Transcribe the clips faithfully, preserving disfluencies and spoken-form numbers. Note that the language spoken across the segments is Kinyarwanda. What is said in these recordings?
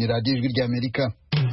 ni radiyo ijwi ry'Amerika.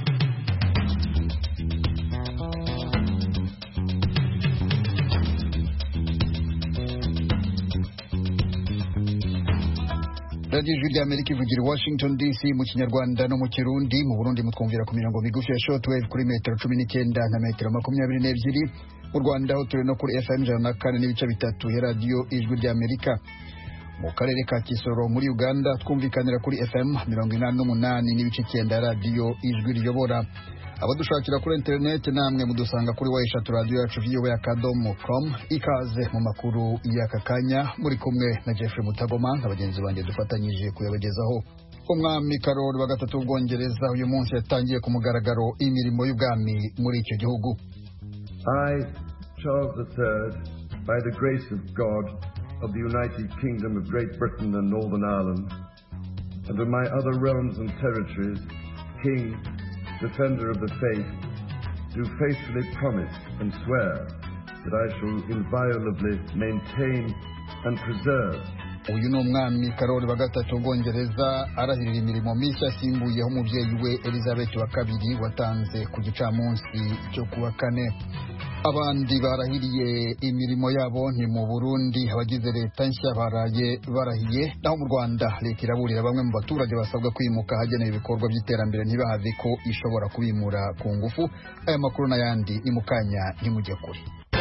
radiyo ijwi ry'Amerika ivugira i Washington D C mu Kinyarwanda no mu Kirundi. Mu Burundi mutwumvira ku mirongo migufi ya shortwave kuri metero cumi n'icyenda na metero makumyabiri n'ebyiri. Mu Rwanda ho turi no kuri F M ijana na kane n'ibice bitatu ya radiyo ijwi ry'Amerika. Mu karere ka Kisoro muri Uganda twumvikanira kuri F M mirongo inani n'umunani n'ibice icyenda ya radiyo ijwi riyobora. Abadushakira kuri internet namwe mudusanga kuri wa eshatu radiyo yacu V O A akadomo com. Ikaze mu makuru y'aka kanya, muri kumwe na Jeffrey Mutagoma n'abagenzi banjye dufatanyije kuyabagezaho. Umwami Karoli wa gatatu w'Ubwongereza uyu munsi yatangiye ku mugaragaro imirimo y'ubwami muri icyo gihugu. I, Charles the Third, by the grace of God of the United Kingdom of Great Britain and Northern Ireland, and of my other realms and territories, King, Defender of the Faith, do faithfully promise and swear that I shall inviolably maintain and preserve. Uyu ni umwami Karoli wa gatatu w'Ubwongereza arahirira imirimo mishya asimbuyeho umubyeyi we Elizabeth wa kabiri watanze ku gicamunsi cyo kuwa kane. Abandi barahiriye imirimo yabo ni mu Burundi, abagize leta nshya baraye barahiye. Naho mu Rwanda leta iraburira bamwe mu baturage basabwa kwimuka hagenewe ibikorwa by'iterambere ntibahave ko ishobora kubimura ku ngufu. Aya makuru n'ayandi ni mu kanya ntimujye kure.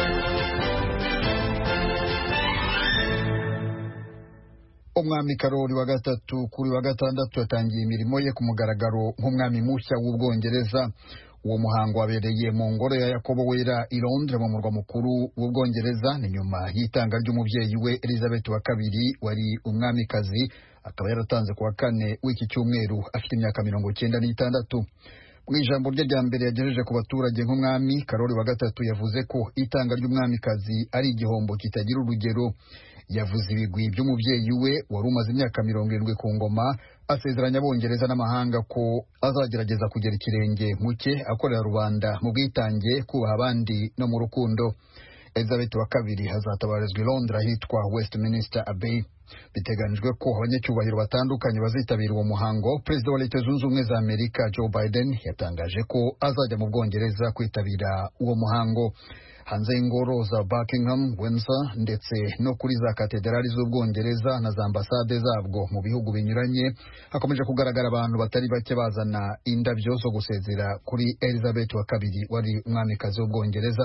Umwami Karoli wa gatatu kuri wa gatandatu yatangiye imirimo ye ku mugaragaro nk'umwami mushya w'Ubwongereza. Uwo muhango wabereye mu ngoro ya Yakobo Wera i Londres mu murwa mukuru w'Ubwongereza, ni nyuma y'itanga ry'umubyeyi we Elizabeth wa kabiri wari umwamikazi, akaba yaratanze ku wa kane w'iki cyumweru afite imyaka mirongo icyenda n'itandatu. Mu ijambo rye rya mbere yagejeje ku baturage nk'umwami, Karoli wa gatatu yavuze ko itanga ry'umwamikazi ari igihombo kitagira urugero. Yavuze ibigwi by'umubyeyi we wari umaze imyaka mirongo irindwi ku ngoma, asezeranya Abongereza n'amahanga ko azagerageza kugera ikirenge muke akorera rubanda mu bwitange, kubaha abandi no mu rukundo. Elizabeth wa kabiri hazatabarizwa i Londres ahitwa Westminster Abbey. Biteganijwe ko abanyacyubahiro batandukanye bazitabira uwo muhango. Perezida wa Leta Zunze Ubumwe za Amerika Joe Biden yatangaje ko azajya mu Bwongereza kwitabira uwo muhango. Hanze y'ingoro za Buckingham, Windsor ndetse no kuri za katedrali z'Ubwongereza na za ambasade zabwo mu bihugu binyuranye, hakomeje kugaragara abantu batari bake bazana indabyo zo gusezera kuri Elizabeth wa kabiri wari umwamikazi w'Ubwongereza.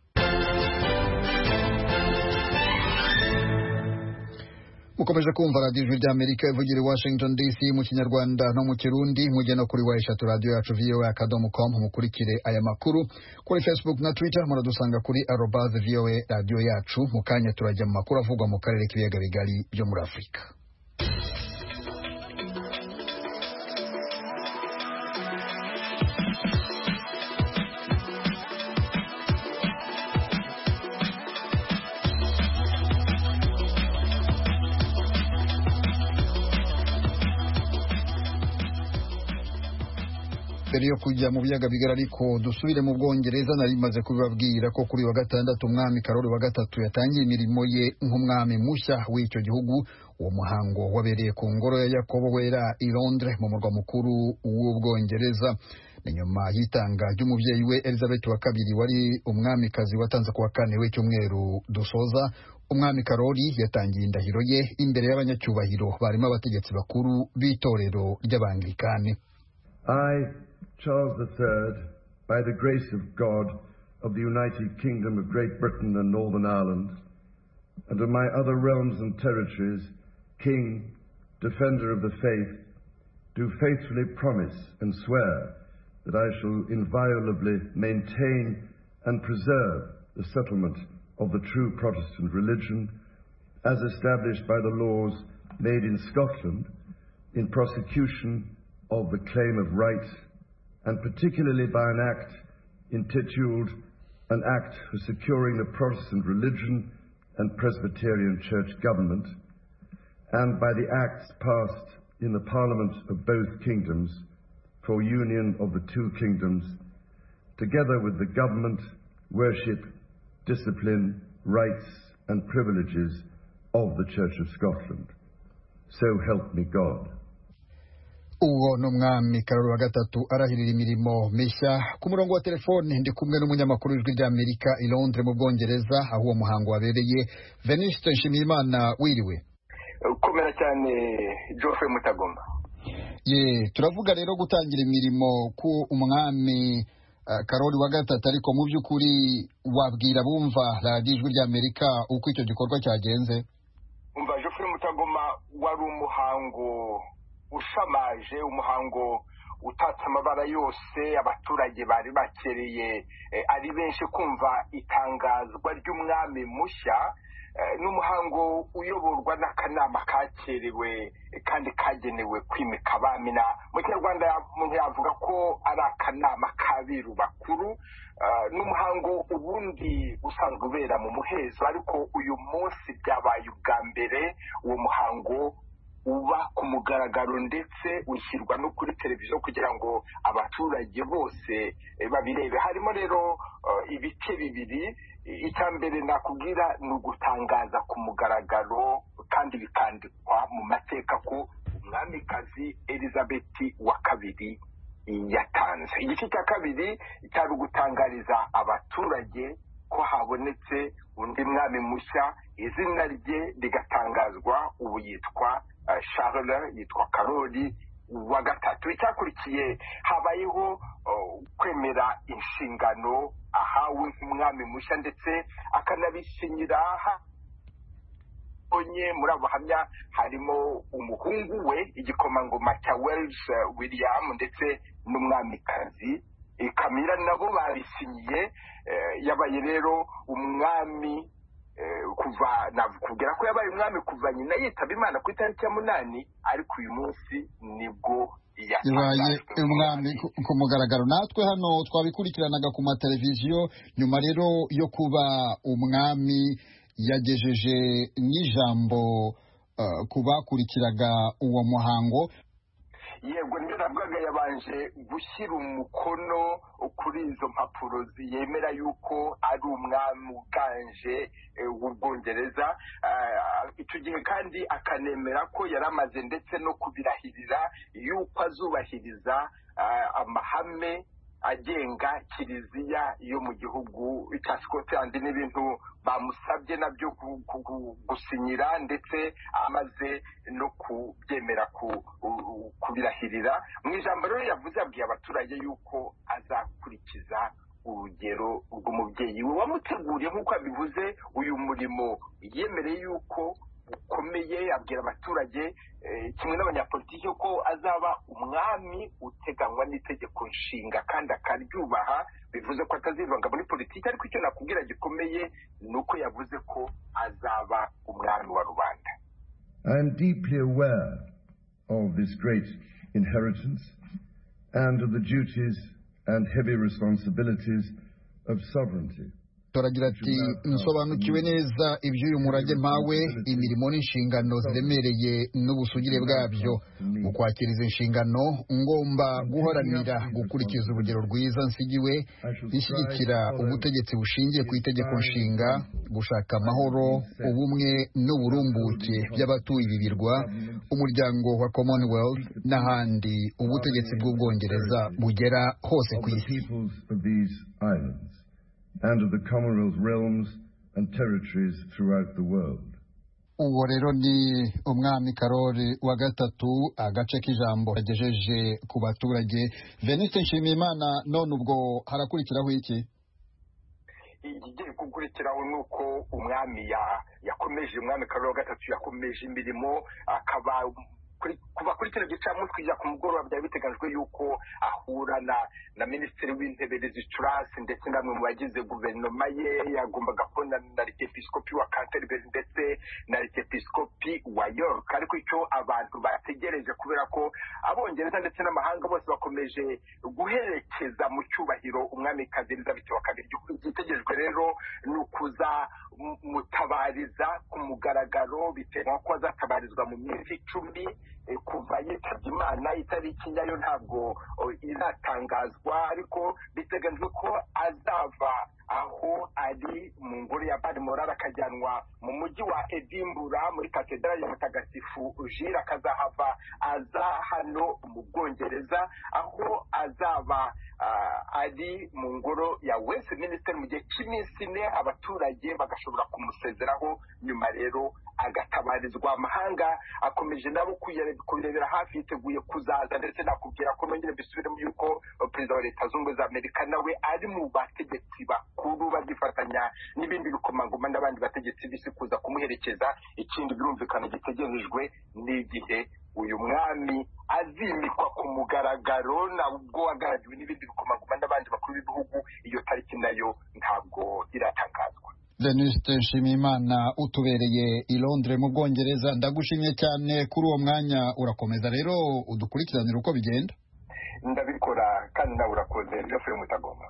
Mukomeje kumva radiyo ijwi ry'Amerika ivugira i Washington D C mu Kinyarwanda no mu Kirundi. Mujye no kuri wa eshatu radiyo yacu V O A akadomo com mukurikire aya makuru. Kuri Facebook na Twitter muradusanga kuri arobase V O A radiyo yacu. Mu kanya turajya mu makuru avugwa mu karere k'ibiyaga bigari byo muri Afurika. Mbere yo kujya mu biyaga bigari ariko dusubire mu Bwongereza, nari maze kubibabwira ko kuri wa gatandatu umwami Karoli wa gatatu yatangiye imirimo ye nk'umwami mushya w'icyo gihugu. Uwo muhango wabereye ku ngoro ya Yakobo Wera i Londres mu murwa mukuru w'Ubwongereza. Ni nyuma y'itanga ry'umubyeyi we Elizabeth wa kabiri wari umwamikazi watanze ku wa kane w'icyumweru dusoza. Umwami Karoli yatangiye indahiro ye imbere y'abanyacyubahiro barimo abategetsi bakuru b'itorero ry'Abanglikani. I, Charles the Third, by the grace of God of the United Kingdom of Great Britain and Northern Ireland, and of my other realms and territories, King, Defender of the Faith, do faithfully promise and swear that I shall inviolably maintain and preserve the settlement of the true Protestant religion as established by the laws made in Scotland in prosecution of the claim of right, and particularly by an act intituled An Act for Securing the Protestant Religion and Presbyterian Church Government, and by the acts passed in the Parliament of both kingdoms for union of the two kingdoms, together with the government, worship, discipline, rights and privileges of the Church of Scotland. So help me God. uwo n'umwami Karoli wa gatatu arahirira imirimo mishya. Ku murongo wa telefone ndi kumwe n'umunyamakuru w'ijwi ry'Amerika i Londres mu Bwongereza aho uwo muhango wabereye. Venuste Nshimiyimana, wiriwe? Komera cyane Geoffrey Mutagoma. Ye, turavuga rero gutangira imirimo ku umwami uh, Karoli wa gatatu, ariko mu by'ukuri wabwira bumva radiyo ijwi ry'Amerika uko icyo gikorwa cyagenze? Umva Geoffrey Mutagoma, wari umuhango ushamaje, umuhango utatse amabara yose. Abaturage bari bakereye eh, ari benshi kumva itangazwa ry'umwami mushya. Eh, n'umuhango uyoborwa n'akanama kakerewe eh, kandi kagenewe kwimika abami. Mu Kinyarwanda umuntu yavuga ko ari akanama k'abiru bakuru. Uh, n'umuhango ubundi usanzwe ubera mu muhezo, ariko uyu munsi byabaye ubwa mbere uwo muhango uba ku mugaragaro ndetse ushyirwa no kuri televiziyo kugira ngo abaturage bose eh, babirebe. Harimo rero uh, ibice bibiri. Icya mbere nakubwira ni ugutangaza ku mugaragaro kandi bikandikwa mu mateka ko umwamikazi Elizabeth wa kabiri yatanze. Igice cya kabiri cyari ugutangariza abaturage ko habonetse undi mwami mushya, izina rye rigatangazwa. Ubu yitwa uh, Charles, yitwa Karoli wa gatatu. Icyakurikiye habayeho uh, kwemera inshingano ahawe nk'umwami mushya ndetse akanabishinyira. Onye muri abo bahamya harimo umuhungu we igikomangoma cya Wales uh, William, ndetse n'umwamikazi Camilla, nabo babisinyiye. Uh, yabaye rero umwami uh, kuva nakubwira ko yabaye umwami kuva nyina yitaba Imana ku itariki ya munani, ariko uyu munsi nibwo yabaye umwami ku mugaragaro. Natwe hano twabikurikiranaga ku mateleviziyo. Nyuma rero yo kuba umwami yagejeje n'ijambo uh, ku bakurikiraga uwo muhango. Yego, nibyo navugaga, yabanje gushyira umukono kuri izo mpapuro ziyemera yuko ari umwami uganje w'Ubwongereza. Icyo gihe kandi akanemera ko yari amaze ndetse no kubirahirira yuko azubahiriza amahame agenga kiliziya yo mu gihugu cya Scotland, n'ibintu bamusabye nabyo gusinyira, ndetse amaze no kubyemera kubirahirira. Mu ijambo rero yavuze, yabwiye abaturage yuko azakurikiza urugero rw'umubyeyi we wamuteguriye. Nk'uko abivuze, uyu murimo yemereye yuko ukomeye. Abwira abaturage eh, kimwe n'abanyapolitiki ko azaba umwami uteganywa n'itegeko nshinga kandi akaryubaha. Bivuze ko atazivanga muri politiki, ariko icyo nakubwira gikomeye ni uko yavuze ko azaba umwami wa rubanda. I am deeply aware of this great inheritance and of the duties and heavy responsibilities of sovereignty. Turagira ati, nsobanukiwe neza iby'uyu murage mpawe, imirimo n'inshingano ziremereye n'ubusugire bwabyo. Mu kwakira izi nshingano ngomba guharanira gukurikiza urugero rwiza nsigiwe, rishyigikira ubutegetsi bushingiye ku itegeko nshinga, gushaka amahoro, ubumwe n'uburumbuke by'abatuye ibi birwa, umuryango wa Commonwealth n'ahandi ubutegetsi bw'Ubwongereza bugera hose ku isi. And of the Commonwealth realms and territories throughout the world. Uwo rero ni umwami Karoli wa gatatu, agace k'ijambo yagejeje ku baturage. Venuste Nshimiyimana, none ubwo harakurikiraho iki? Igiye gukurikiraho nuko umwami yakomeje, umwami Karoli wa gatatu yakomeje imirimo, akaba kuva kuri kino gicamunsi kujya ku mugoroba byari biteganyijwe yuko ahura na na minisitiri w'intebe Truss ndetse namwe mu bagize guverinoma ye. Yagombaga kubona na arikepiskopi wa Canterbury ndetse na arikepiskopi wa York, ariko icyo abantu bategereje kubera ko Abongereza ndetse n'amahanga bose bakomeje guherekeza mu cyubahiro umwamikazi Elizabeth wa kabiri. Igitegerejwe rero ni ukuza mutabariza ku mugaragaro, bitewe ko azatabarizwa mu minsi icumi kuva yitabye Imana. Itariki nyayo ntabwo izatangazwa, ariko biteganyijwe ko azava aho ari mu ngoro ya Balmoral akajyanwa mu mujyi wa Edinburgh muri katedrali ya Mutagatifu Gilles, akazahava aza hano mu Bwongereza aho azaba uh, ari mu ngoro ya Westminster mu gihe cy'iminsi ine, abaturage bagashobora kumusezeraho, nyuma rero agatabarizwa amahanga. Akomeje nabo kurebera hafi, yiteguye kuzaza, ndetse nakubwira ko nongere bisubiremo yuko perezida wa Leta Zunze za Amerika nawe ari mu bategetsi bakuru bagifatanya n'ibindi bikomangoma n'abandi bategetsi bisi kuza kumuherekeza. Ikindi birumvikana gitegerejwe n'igihe uyu mwami azimikwa ku mugaragaro, nabwo wagaragawe n'ibindi bikomangoma n'abandi bakuru b'ibihugu. Iyo tariki nayo ntabwo iratangazwa. Venuste Nshimiyimana utubereye i Londres mu Bwongereza, ndagushimye cyane kuri uwo mwanya. Urakomeza rero udukurikiranira uko bigenda. Ndabikora kandi nawe urakoze. Geoffrey Mutagoma.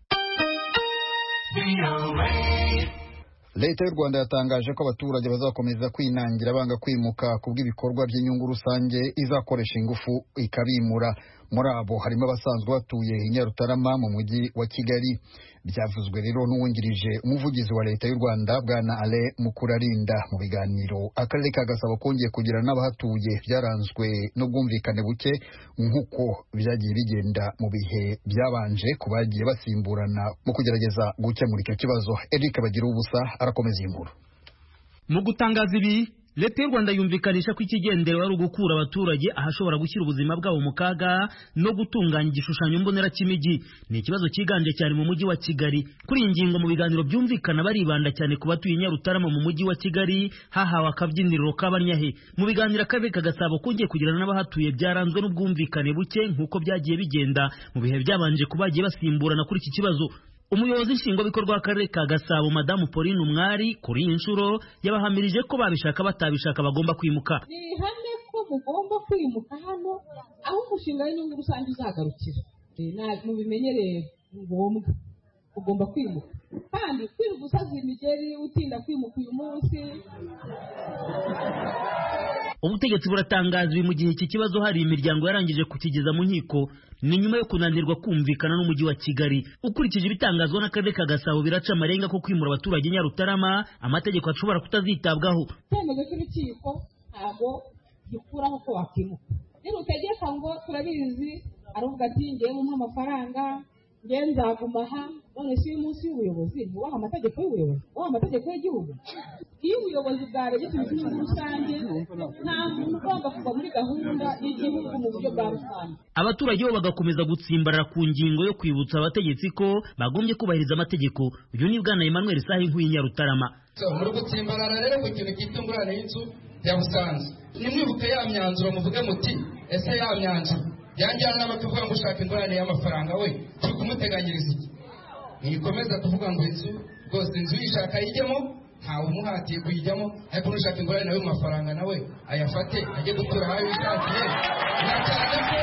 Leta y'u Rwanda yatangaje ko abaturage bazakomeza kwinangira banga kwimuka kubw'ibikorwa by'inyungu rusange izakoresha ingufu ikabimura. Muri abo harimo abasanzwe batuye i Nyarutarama mu mujyi wa Kigali. Byavuzwe rero n'uwungirije umuvugizi wa Leta y'u Rwanda Bwana Alain Mukurarinda mu biganiro akarere ka Gasabo kongeye kugira n'abahatuye byaranzwe n'ubwumvikane buke nk'uko byagiye bigenda mu bihe byabanje ku bagiye basimburana mu kugerageza gukemura icyo kibazo. Eric Bagira ubusa arakomeza inkuru. Mu gutangaza ibi, Leta y'u Rwanda yumvikanisha ko ikigenderewe ari ugukura abaturage ahashobora gushyira ubuzima bwabo mu kaga no gutunganya igishushanyo mbonera cy'imijyi. Ni ikibazo cyiganje cyane mu mujyi wa Kigali. Kuri iyi ngingo mu biganiro byumvikana baribanda cyane ku batuye Nyarutarama mu mujyi wa Kigali, hahawe akabyiniriro k'abanyahe. Mu biganiro akarere ka Gasabo kongeye kugirana n'abahatuye byaranzwe n'ubwumvikane buke nk'uko byagiye bigenda mu bihe byabanje kubagiye basimburana kuri iki kibazo. Umuyobozi nshingwabikorwa w'akarere ka Gasabo Madamu Pauline Umwari kuri iyi nshuro yabahamirije ko babishaka batabishaka bagomba kwimuka. Ni hamwe ko mugomba kwimuka hano aho umushinga w'inyungu rusange uzagarukira. Mu bimenyereye ngombwa ugomba kwimuka, kandi kwiruka usaza imigeri utinda kwimuka uyu munsi. Ubutegetsi buratangaza ibi mu gihe iki kibazo hari imiryango yarangije kukigeza mu nkiko, ni nyuma yo kunanirwa kumvikana n'umujyi wa Kigali. Ukurikije ibitangazwa n'akarere ka Gasabo biraca amarenga ko kwimura abaturage Nyarutarama amategeko ashobora kutazitabwaho. Icyemezo cy'urukiko ntabwo gikuraho ko wakimuka. Rero utegeka ngo turabizi, aravuga ati ngiye mu amafaranga, ngiye nzaguma aha. None si umunsi w'ubuyobozi wubaha amategeko y'ubuyobozi, wubaha amategeko y'igihugu. Iyo ubuyobozi bwaregetse inyungu rusange nta muntu ugomba kuva muri gahunda y'igihugu mu buryo bwa rusange. Abaturage bo bagakomeza gutsimbarara ku ngingo yo kwibutsa abategetsi ko bagombye kubahiriza amategeko. Uyu ni Bwana Emmanuel Sahinkuye Nyarutarama. Muri gutsimbarara rero ku kintu cy'itungurane y'inzu ya Busanza, nimwibuke ya myanzuro muvuge muti ese ya myanzuro yanjyana n'abatuvuga ngo ushaka ingorane y'amafaranga we turi kumuteganyiriza iki? Nikomeza tuvuga ngo inzu rwose inzu yishaka yijyemo, ntawe umuhatiye kuyijyamo, ariko nushaka ingorane nawe mu mafaranga nawe ayafate ajye gutura aho yishakiye. Nacyane ko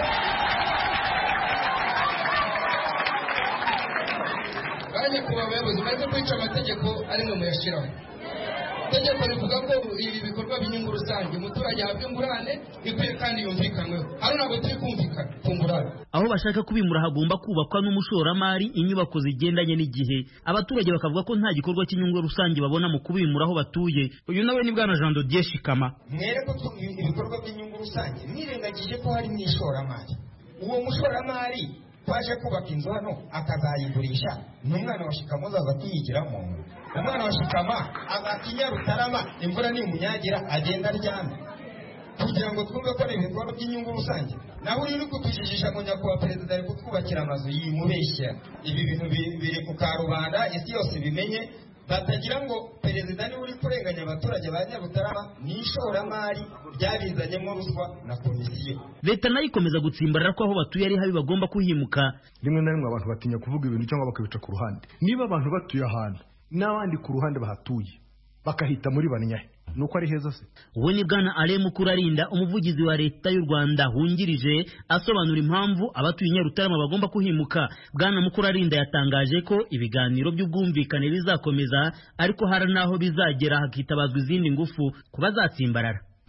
banye kuba abayobozi maze kwica amategeko ari mwe muyashyiraho. Itegeko rivuga ko ibi bikorwa by'inyungu rusange umuturage ahabwa ingurane ikwiye kandi yumvikanweho. Hano ntabwo turi kumvikana ku ngurane. Aho bashaka kubimura hagomba kubakwa n'umushoramari inyubako zigendanye n'igihe. Abaturage bakavuga ko nta gikorwa cy'inyungu rusange babona mu kubimura aho batuye. Uyu nawe ni Bwana Jean Dodier Shikama. Mwere ko ibikorwa by'inyungu rusange nirengagije ko hari n'ishoramari. Uwo mushoramari twaje kubaka inzu hano akazayigurisha, n'umwana wa Shikama azaza tuyigiramo. Umwana wa Shikama agakinya Rutarama imvura nimunyagira agenda aryana, kugira ngo twumve ko ibikorwa by'inyungu rusange. Naho uri kutujijisha ngo nyakubahwa perezida ari kutwubakira amazu yimubeshya. Ibi bintu biri ku karubanda, isi yose bimenye, batagira ngo perezida ni uri kurenganya abaturage ba Nyarutarama n'ishoramari ryabizanyemo ruswa na komisiyo. Leta nayo ikomeza gutsimbarara ko aho batuye ari habi bagomba kuhimuka. Rimwe na rimwe abantu batinya kuvuga ibintu cyangwa bakabica ku ruhande. Niba abantu batuye ahantu n'abandi ku ruhande bahatuye bakahita muri banyahe, nuko ari heza se? Uwe ni Bwana Alain Mukurarinda umuvugizi wa Leta y'u Rwanda wungirije asobanura impamvu abatuye Nyarutarama bagomba kuhimuka. Bwana Mukurarinda yatangaje ko ibiganiro by'ubwumvikane bizakomeza, ariko hari naho bizagera hakitabazwa izindi ngufu kubazatsimbarara.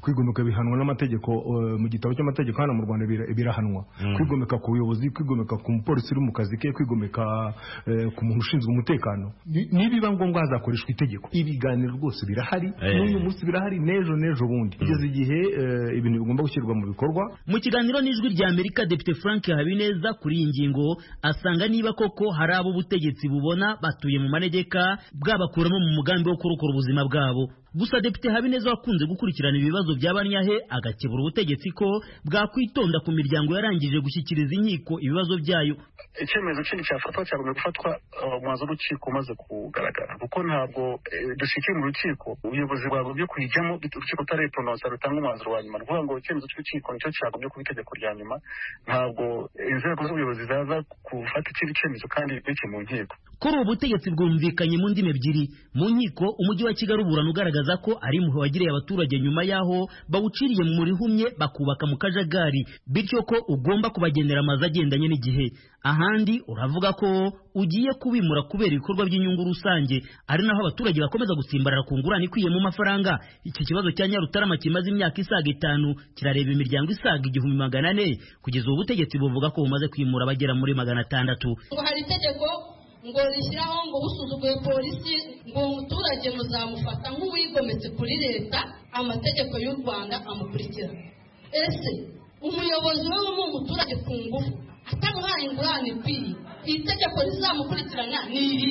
kwigomeka bihanwa n'amategeko mu gitabo cy'amategeko hano mu Rwanda birahanwa kwigomeka ku buyobozi kwigomeka ku mupolisi uri mu kazi ke kwigomeka ku muntu ushinzwe umutekano nibiba ngombwa hazakoreshwa itegeko ibiganiro rwose birahari n'uyu munsi birahari nejo nejo bundi kugeza igihe ibintu bigomba gushyirwa mu bikorwa. Mu kiganiro n'ijwi rya Amerika Depite Frank Habineza kuri iyi ngingo asanga niba koko hari abo ubutegetsi bubona batuye mu manegeka bwabakuramo mu mugambi wo kurokora ubuzima bwabo. Gusa Depite Habineza wakunze gukurikirana ibibazo by'abanyahe agakebura ubutegetsi ko bwakwitonda ku miryango yarangije gushyikiriza inkiko ibibazo byayo. Icyemezo kindi cyafatwa cyagomba gufatwa umwanzuro w'urukiko umaze kugaragara kuko ntabwo dushikiye mu rukiko ubuyobozi bwabo byo kuyijyamo urukiko utaretononsa rutanga umwanzuro wa nyuma kuvuga ngo icyemezo cy'urukiko nicyo cyagomba kuba itegeko rya nyuma ntabwo inzego z'ubuyobozi zaza gufata ikindi cyemezo kandi bike mu nkiko. Kuri ubu butegetsi bwumvikanye mu ndimi ebyiri. Mu nkiko umujyi wa Kigali uburana ugaragaza ko ari impuhwe wagiriye abaturage nyuma yaho bawuciriye mu murihumye bakubaka mu kajagari bityo ko ugomba kubagendera amazi agendanye n'igihe. Ahandi uravuga ko ugiye kubimura kubera ibikorwa by'inyungu rusange ari naho abaturage bakomeza gusimbarara ku ngurane ikwiye mu mafaranga. Iki kibazo cya Nyarutarama kimaze imyaka isaga itanu kirareba imiryango isaga igihumbi magana ane kugeza ubu butegetsi buvuga ko bumaze kwimura abagera muri magana atandatu. Ngo hari itegeko ngo rishyiraho ngo busuzuguye polisi ngo umuturage muzamufata nk'uwigometse kuri leta amategeko y'u Rwanda amukurikira. Ese umuyobozi we mu muturage ku ngufu atamuhaye ingurane ikwiye itegeko rizamukurikirana ni iri.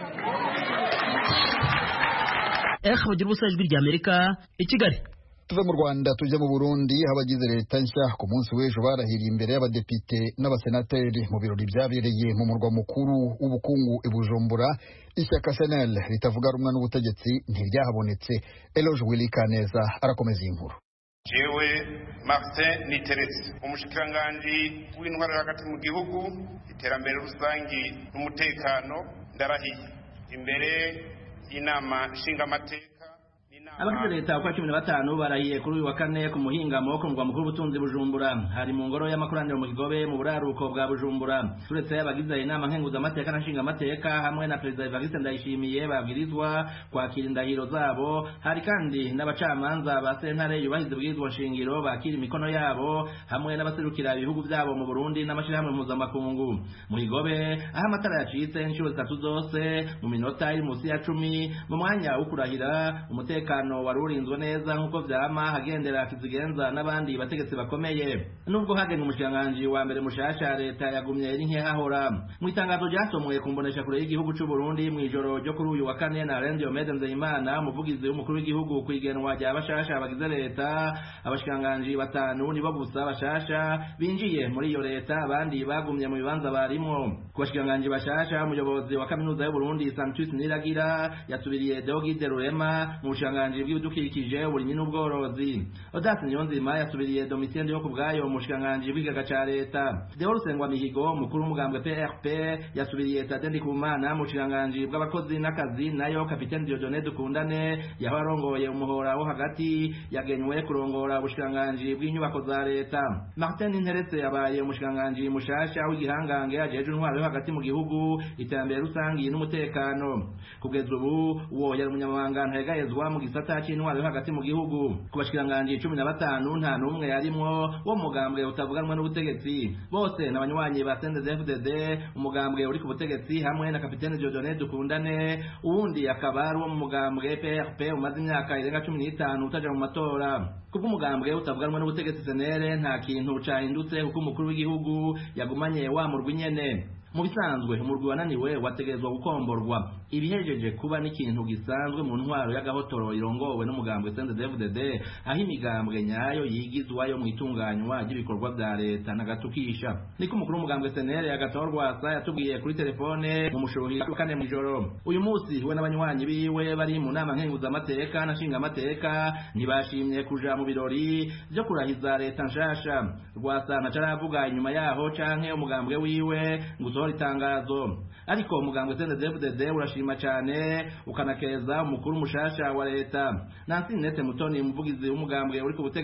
Eh bagira ubusa ijwi rya Amerika i Kigali. Tuve mu Rwanda tujya mu Burundi abagize leta nshya ku munsi w'ejo barahiriye imbere y'abadepite n'abasenateri mu birori byabereye mu murwa mukuru w'ubukungu i Bujumbura. Ishyaka S N L ritavuga rumwe n'ubutegetsi ntiryahabonetse. Eloge Willy Kaneza arakomeza inkuru. Jewe Martin Niteretse umushikiranganji w'intwaro hagati mu gihugu iterambere rusangi n'umutekano ndarahiye imbere y'inama nshingamateka. Abagize leta kwa cumi na batanu barahiye kuri uyu wa kane ku muhingamo ku mugwa mukuru w'ubutunzi Bujumbura hari mu ngoro y'amakoraniro mu Kigobe mu buraruko bwa Bujumbura. Turetse abagize inama nkenguzamateka na nshingamateka hamwe na Perezida Evariste Ndayishimiye babwirizwa kwakira indahiro zabo, hari kandi n'abacamanza ba sentare yubahize ubwirizwa nshingiro bakira imikono yabo hamwe n'abaserukira ibihugu byabo mu Burundi n'amashirahamwe mpuzamakungu. Mu Kigobe aho amatara yacitse inshuro zitatu zose mu minota iri munsi ya cumi mu mwanya wo kurahira umutekano wari urinzwe neza nkuko vyama hagendera kizigenza n'abandi bategetsi bakomeye. Nubwo hagenwe umushikiranganji wa mbere mushasha leta yagumye iri nke hahora. Mu itangazo ryasomwe ku mbonesha kure y'igihugu cy'u Burundi mu ijoro ryo kuri uyu wa kane na Alain Diomede Nzeyimana umuvugizi w'umukuru w'igihugu kwigenwa rya bashasha bagize leta, abashikiranganji batanu nibo gusa bashasha binjiye muri iyo leta abandi bagumye mu bibanza barimo. Ku bashikiranganji bashasha umuyobozi wa kaminuza y'u Burundi Santus Niragira yasubiriye Deogide Rurema mu bushikiranganji bw'ibidukikije uburimyi n'ubworozi. Odas Niyonzima yasubiriye Domitien yo kubgayo umushikiranganji w'igaga ca leta. Deo Rusengwa Mihigo mukuru w'umugambwe P R P yasubiriye Tade Ndikumana mu bushikiranganji bw'abakozi n'akazi, nayo Kapiteni Dieudonné Dukundane yaho arongoye umuhora wo hagati yagenywe kurongora ubushikiranganji bw'inyubako za leta. Martin Nteretse yabaye umushikiranganji mushasha w'igihangange ajeje intwaro yo hagati mu gihugu, iterambere rusangi n'umutekano. Kugeza ubu uwo yari umunyamabanga ntayegayezwa mu gisata cy'intwaro yo hagati mu gihugu. Ku bashikiranganji cumi na batanu nta numwe yarimwo wo mugambwe utavuganwa n'ubutegetsi, bose n'abanywanyi ba C N D D F D D umugambwe uri ku butegetsi hamwe na Kapiteni Dieudonné Dukundane uwundi akaba ari wo mu mugambwe P R P umaze imyaka irenga cumi n'itanu utaja mu matora. Kuko umugambwe utavuganwa n'ubutegetsi S N L nta kintu cahindutse kuko umukuru w'igihugu yagumanye wa murwi nyene. Mu bisanzwe umurwi wananiwe wategezwa gukomborwa. Ibihejeje kuba n'ikintu gisanzwe mu ntwaro y'agahotoro irongowe n'umugambwe C N D D F D D aho imigambwe nyayo yigizwayo mu itunganywa ry'ibikorwa bya leta n'agatukisha. Niko umukuru w'umugambwe S N L yagatorwa sa yatubwiye kuri telefone mu mushuhi kane mu ijoro. Uyu munsi we n'abanywanyi biwe bari mu nama nkenguzamateka na nshingamateka ntibashimye kuja mu birori byo kurahiza leta nshasha. Rwasana caravuga inyuma yaho canke umugambwe wiwe ngusohora itangazo. Ariko umugambwe C N D D F D D urashima cyane ukanakeza umukuru mushasha wa leta. Nancy Nete Mutoni umuvugizi w'umugambwe uri ku butegetsi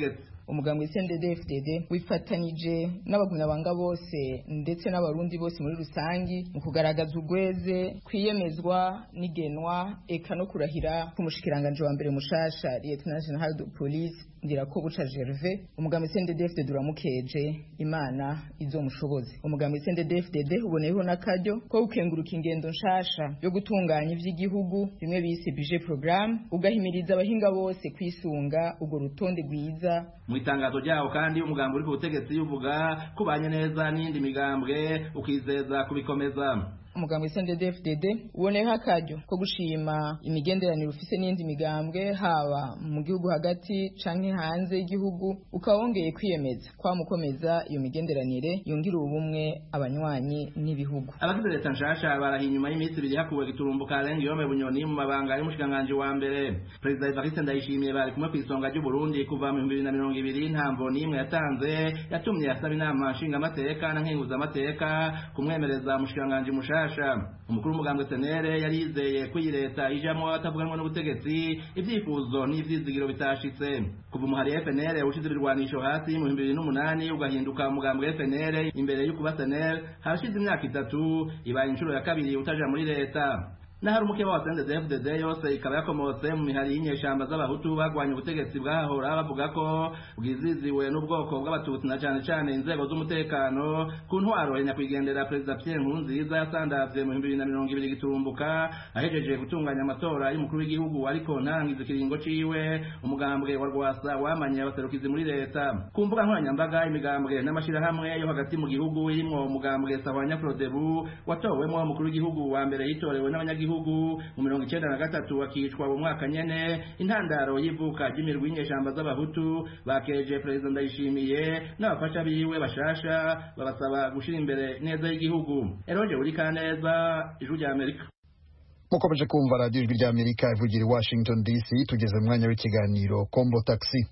umugambwe C N D D F D D wifatanije n'abagumyabanga bose ndetse n'abarundi bose muri rusangi mu kugaragaza ugweze kwiyemezwa n'igenwa eka no kurahira k'umushikiranganje wa mbere mushasha Lieutenant General de Police Ndirakobuca Gervais. Umugambwe C N D D F D D uramukeje, Imana izomushoboze. Umugambwe C N D D F D D uboneyeho n'akaryo ko gukenguruka ingendo nshasha yo gutunganya ivy'igihugu bimwe bise budget program, ugahimiriza abahinga bose kwisunga ugo rutonde rwiza. Mu itangazo ryawo kandi umugambi uri ku butegetsi uvuga kubanye neza n'indi migambwe ukizeza kubikomeza. Umugambwe C N D D F D D uboneyeho akaryo ko gushima imigenderanire ufise n'indi migambwe haba mu gihugu hagati canke hanze y'igihugu, ukawongeye kwiyemeza kwa mukomeza iyo migenderanire yongira ubumwe abanywanyi n'ibihugu. Abagize leta nshasha barahi inyuma y'iminsi ibiri hakuwe giturumbuka arenga yome bunyoni mu mabanga y'umushikanganje wa mbere. Perezida Evariste Ndayishimiye bari kumwe kw'isonga ry'u Burundi kuva mu bibiri na mirongo ibiri, ntamvo n'imwe yatanze yatumye yasaba inama nshinga amateka na nkenguza amateka kumwemereza umushikanganje musha. Umukuru w'umugambwe Senere yarizeye ko iyi leta ijamwo atavuganwa n'ubutegetsi ivyifuzo n'ivyizigiro bitashitse. Kuva umuhari F N L ushize ibirwanisho hasi mu bibiri n'umunani ugahinduka umugambwe F N L imbere y'ukuba Senere hashize imyaka itatu, ibaye inshuro ya kabiri utaja muri leta. Nahari umukeba wa C N D D F D D yose ikaba yakomotse mu mihari y'inyeshamba z'abahutu bagwanya ubutegetsi bwahahora bavuga ko bwiziziwe n'ubwoko bw'abatutsi na cane cane inzego z'umutekano ku ntwaro ya nyakwigendera Perezida Pierre Nkurunziza yasandavye mu bibiri na mirongo ibiri giturumbuka ahejeje gutunganya amatora y'umukuru w'igihugu, ariko ntarangiza ikiringo ciwe umugambwe wa Rwasa wamanye abaserukizi muri leta. Ku mbuga nkoranyambaga imigambwe n'amashirahamwe yo hagati mu gihugu irimwo umugambwe Sahwanya Frodebu watowemwo umukuru w'igihugu wa mbere yitorewe n'abanyagihugu mu mirongo icenda na gatatu akicwa mu mwaka nyene, intandaro y'ivuka ry'imirwi y'inyeshamba z'abahutu bakeje Perezida Ndayishimiye n'abafasha biwe bashasha babasaba gushira imbere neza y'igihugu. Eroje uri kaneza, Ijwi rya Amerika. Mukomeje kumva radio Ijwi rya Amerika ivugira i Washington D C. Tugeze mu mwanya w'ikiganiro Kombo Taxi.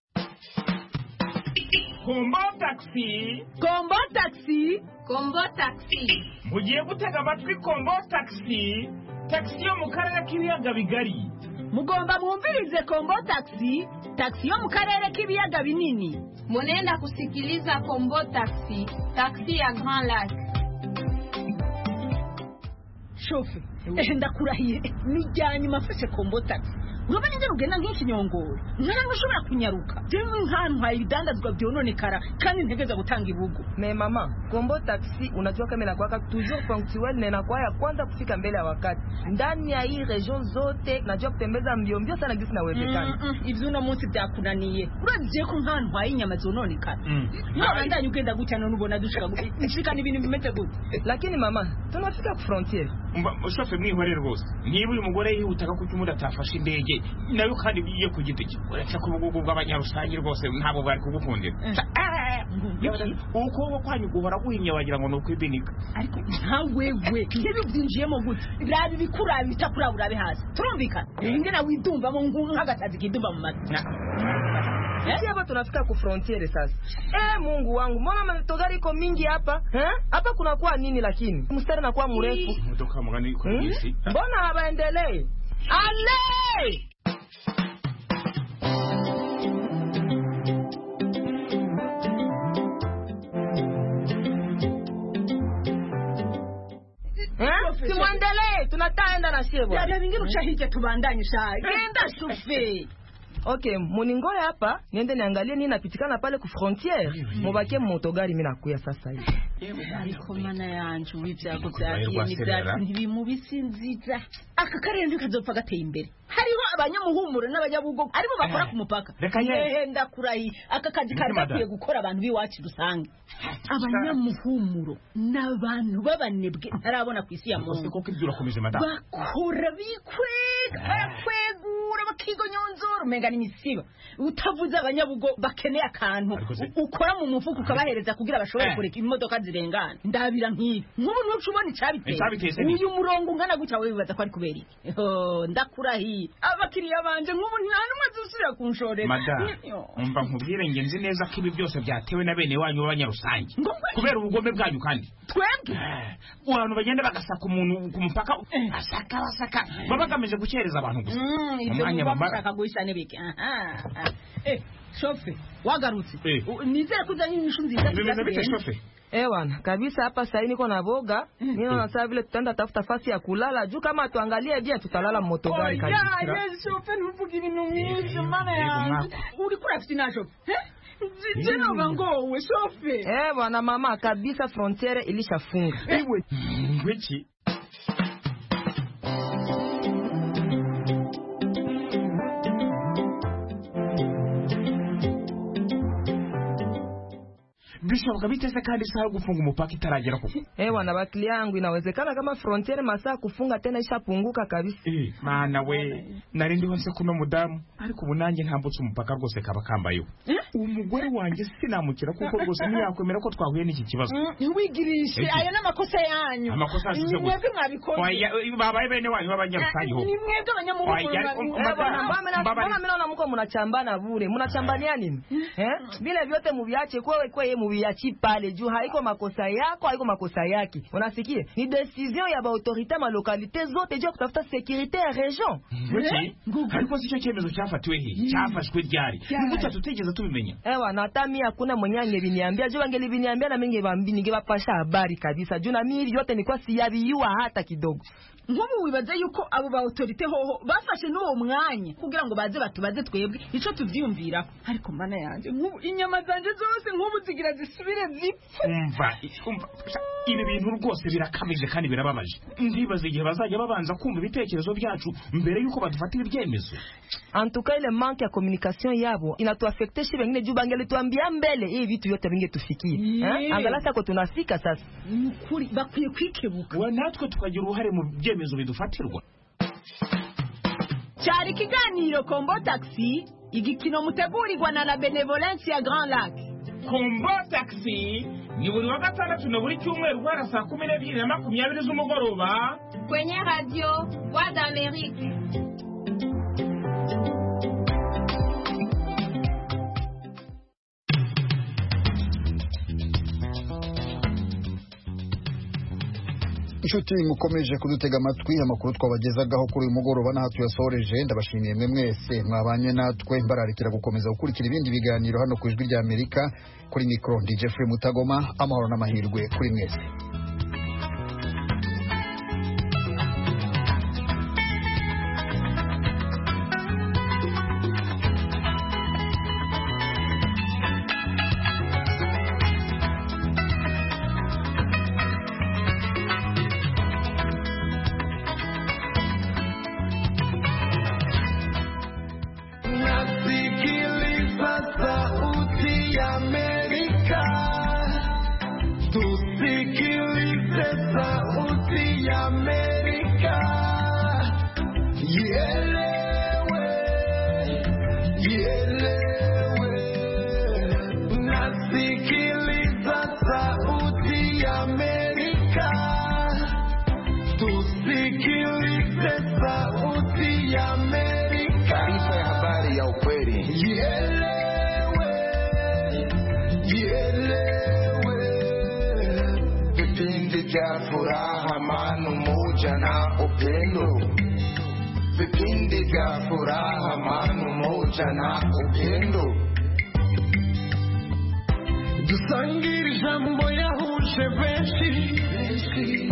Kombo Taxi, Kombo Taxi, Kombo Taxi. Mugiye gutega amatwi Kombo Taxi, taxi yo mu karere k'ibiyaga bigari. Mugomba mwumvirize Kombo Taxi, taxi yo mu karere k'ibiyaga binini. Munenda kusikiliza Kombo Taxi, taxi ya Grand Lac. Shofe, ndakurahiye nijyanye mafashe Kombo Taxi. Urabona ngene ugenda nk'ikinyongoro, nkana ushobora kunyaruka. Jewe nk'ahantu hari ibidandazwa byononekara kandi ntegeza gutanga ibugo. Me mama, Kombo Taxi unajua kama inakuwa toujours ponctuel na inakuwa ya kwanza kufika mbele ya wakati. Ndani ya hii region zote najua kutembeza mbio mbio sana gisi nawezekana. Mm, mm, ivyo uno munsi byakunaniye. Uraziye ko nk'ahantu hari inyama zononekara. Mm. Nabandanye ugenda gutya none ubona dushika gushika n'ibintu bimeze gute. Lakini mama, tunafika ku frontier. Shofe mwihorere rwose. Niba uyu mugore yihutaka ko cyumuda atafashe indege nayo kandi biye ku giti cye uretse ko ubugugu bw'abanyarusangi rwose ntabwo bari kugukundira uko kwanyu guhora guhimye wagira ngo nuko ibinika ariko ntawe we ntibibyinjiyemo gute rabi bikura bitakura burabe hasi turumvikana ingena widumbamo nk'agatazi kidumba mu mata. Sisi hapa tunafika ku frontiere sasa. Eh, Mungu wangu, mbona matogari iko mingi hapa? Eh? Hapa kuna kuwa nini lakini? Mstari na kuwa mrefu. Motoka mgani iko hizi? Mbona habaendelee? Ale! Eh? Simuendelee, tunataenda na shebo. Ya vingine uchahije tubandanye sha. Genda Shofe. Okay, muningoya hapa niende niangalie nini napitikana pale ku frontiere. Mubake motogari mimi nakuya sasa hivi. Ariko mana yanje wivyago vyagiye n'ivyatsi ntibimubisinziza. Aka karere ndikazopfa gateye imbere. Hariho abanyamuhumuro n'abanyabugo aribo bakora ku mupaka. Ehe ndakurayi aka kazi kari bakwiye gukora abantu biwacu dusange. Abanyamuhumuro n'abantu babanebwe ntarabona ku isi ya Mungu. Koko ibyo urakomeje madame. Bakora bikwega kwegura bakigonyonzora umenga ni misiba. Utavuze abanyabugo bakeneye akantu ukora mu mufuko ukabahereza kugira bashobore kureka imodoka zirengana. Ndabira nk'ibi. Nk'ubu ntucubona icabiteye. Uyu murongo ungana gutya wewe bibaza ko ari kubera iki? Oh ndakurahi. Abakiriya banje nk'ubu nta numwe dusubira kunshorera. Madame, umva nkubwire ngenzi neza ko ibi byose byatewe na bene wanyu b'abanyarusangi. Kubera ubugome bwanyu kandi. Twebwe abantu bagenda bagasaka umuntu ku mupaka asaka basaka baba bagamije gukereza abantu gusa. umwanya bamara bashaka guhisha n'ibiki aha eh shofe wagarutse nizere kuzanye inyishu nziza cyane. Eh bwana, kabisa hapa sasa niko na boga. Mimi naona sasa vile tutaenda tafuta fasi ya kulala. Juu kama tuangalie je tutalala moto gari kabisa. Oh ya, yes, shofe nvuga ibintu mwinshi mana yangu. Uri kura fitina shofe. Eh? Jina bango we shofe. Eh bwana mama kabisa frontiere ilishafunga. Ewe. Ngwiki. Bishoboka biteze kandi saha gufunga umupaka itaragera kuko. Eh bwana bakili yangu inawezekana kama frontiere masaa kufunga tena ishapunguka kabisa. Eh mana we nari ndi hose kuno mudamu ariko ubunange ntambutse umupaka rwose kaba kambayo. Umugore wanjye sinamukira kuko rwose ntiyakwemera ko twahuye n'iki kibazo. Wigirishe aya n'amakosa yanyu. Amakosa asize gusa. Mwebwe mwabikoze. Oya babaye bene wanyu b'abanyarusangi ho. Ni mwebwe abanyamururu. Mbona mimi naona mko mnachambana bure. Mnachambania nini? Eh? Vile vyote muviache kwewe kwewe muviachi pale juu haiko makosa yako haiko makosa yake. Unasikia? Ni decision ya ba autorité ma localité zote je kutafuta sécurité ya region. Ngoko ariko sicho cyemezo cyafatiwe he. Cyafashwe ryari. Nigute tutegeza tubimenya. Ewa na hata mimi hakuna mwenye angeliambia je wangelibiniambia na mimi ngebambi ningebapasha habari kabisa. Juu na mimi yote nilikuwa siyabiyua hata kidogo. Nkubu wibaza yuko abo ba autorité hoho bafashe n'uwo mwanya kugira ngo baze batubaze twebwe ico tuvyumvira ariko mana yanje nkubu inyama zanje zose nkubu zigira zisubire zipfa. Umva umva ibi bintu rwose birakamije kandi birababaje. Ndibaza igihe bazajya babanza kumva ibitekerezo byacu mbere yuko badufatira ibyemezo. En tout cas ile manque ya communication yabo inatuaffecte shi bengine juu bangeli tuambia mbele hii vitu yote vingetufikie. Eh? Angalasa ko tunafika sasa. Kuri bakwiye kwikebuka. Wa natwe tukagira uruhare mu byemezo bidufatirwa. Cyari kiganiro Kombo Taxi igikino mutegurirwa na la Benevolence ya Grand Lac. Kombo Taxi ni buri wa gatandatu na buri cyumweru guhera saa kumi n'ebyiri na makumyabiri z'umugoroba kwenye radio Voix d'Amérique. inshuti mukomeje kudutega amatwi amakuru twabagezagaho kuri uyu mugoroba n'aho tuyasoreje ndabashimiye mwe mwese mwabanye natwe mbararikira gukomeza gukurikira ibindi biganiro hano ku ijwi rya Amerika kuri mikoro ndi Jeffrey Mutagoma amahoro n'amahirwe kuri mwese. Furaha manu moja na upendo, vipindi vya furaha manu moja na upendo. Dusangiri jambo yahuje benshi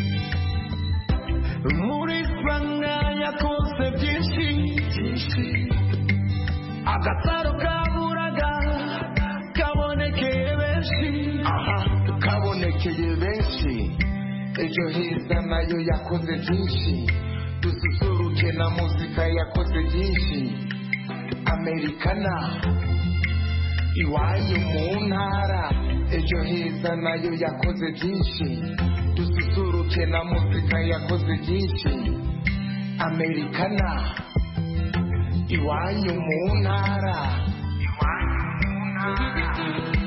muri franga yakoze byinshi agataro kaburaga kabonekeye benshi aha kabonekeye benshi ejo heza nayo yakoze byinshi dususuruke na muzika yakoze byinshi Amerikana iwanyu mu ntara ejo heza nayo yakoze byinshi dususuruke na muzika yakoze byinshi Amerikana iwanyu mu ntara iwanyu mu ntara